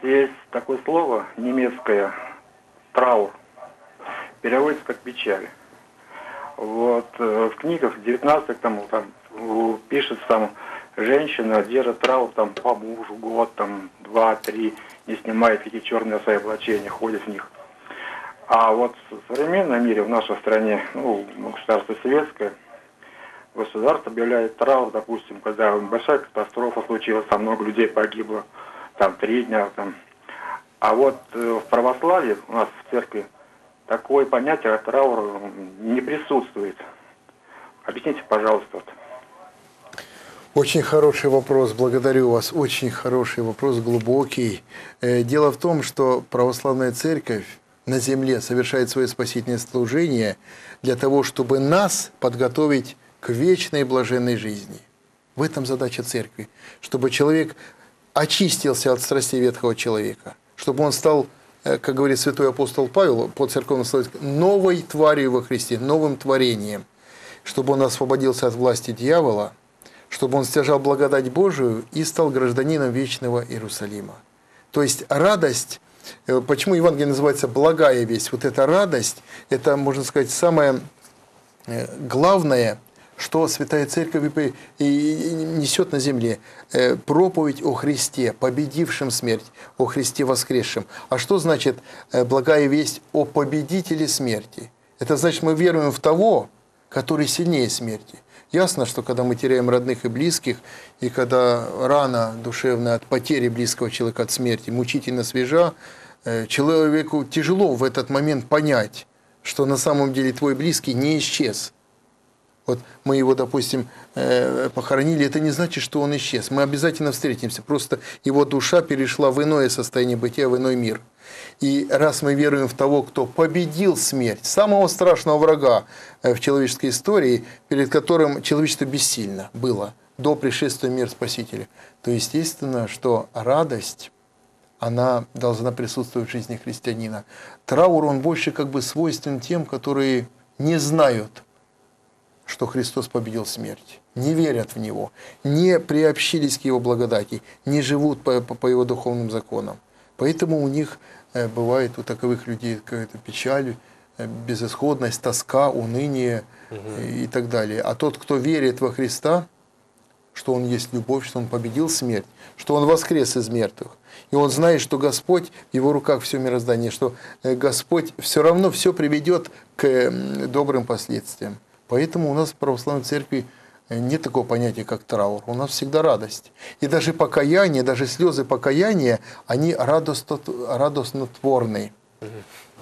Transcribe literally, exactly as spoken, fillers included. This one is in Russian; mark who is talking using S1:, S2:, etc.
S1: Есть такое слово немецкое траур, переводится как печаль. Вот э, в книгах девятнадцатых там, там э, пишется там женщина держит траур там по мужу год, там два, три, не снимает какие черные свои облачения, ходит в них. А вот в современном мире, в нашей стране, ну, государство советское, государство объявляет траур, допустим, когда большая катастрофа случилась, там много людей погибло, там три дня, там. А вот э, в православии у нас в церкви такое понятие как траур не присутствует. Объясните, пожалуйста.
S2: Очень хороший вопрос, благодарю вас. Очень хороший вопрос, глубокий. Дело в том, что православная церковь на земле совершает свое спасительное служение для того, чтобы нас подготовить к вечной блаженной жизни. В этом задача церкви, чтобы человек очистился от страстей ветхого человека, чтобы он стал, как говорит святой апостол Павел, по церковному слову, новой тварью во Христе, новым творением, чтобы он освободился от власти дьявола, чтобы он стяжал благодать Божию и стал гражданином вечного Иерусалима. То есть радость, почему Евангелие называется благая весть, вот эта радость, это, можно сказать, самое главное, что Святая Церковь несет на земле. Проповедь о Христе, победившем смерть, о Христе воскресшем. А что значит благая весть о победителе смерти? Это значит, мы веруем в того, который сильнее смерти. Ясно, что когда мы теряем родных и близких, и когда рана душевная от потери близкого человека, от смерти, мучительно свежа, человеку тяжело в этот момент понять, что на самом деле твой близкий не исчез. Вот мы его, допустим, похоронили, это не значит, что он исчез. Мы обязательно встретимся, просто его душа перешла в иное состояние бытия, в иной мир. И раз мы веруем в того, кто победил смерть, самого страшного врага в человеческой истории, перед которым человечество бессильно было до пришествия мира Спасителя, то естественно, что радость, она должна присутствовать в жизни христианина. Траур, он больше как бы свойствен тем, которые не знают, что Христос победил смерть, не верят в Него, не приобщились к Его благодати, не живут по, по, по Его духовным законам. Поэтому у них бывает у таковых людей какая-то печаль, безысходность, тоска, уныние угу. и так далее. А тот, кто верит во Христа, что Он есть любовь, что Он победил смерть, что Он воскрес из мертвых, и он знает, что Господь, в Его руках все мироздание, что Господь все равно все приведет к добрым последствиям. Поэтому у нас в православной церкви нет такого понятия, как траур. У нас всегда радость. И даже покаяние, даже слезы покаяния, они радостно, радостнотворные.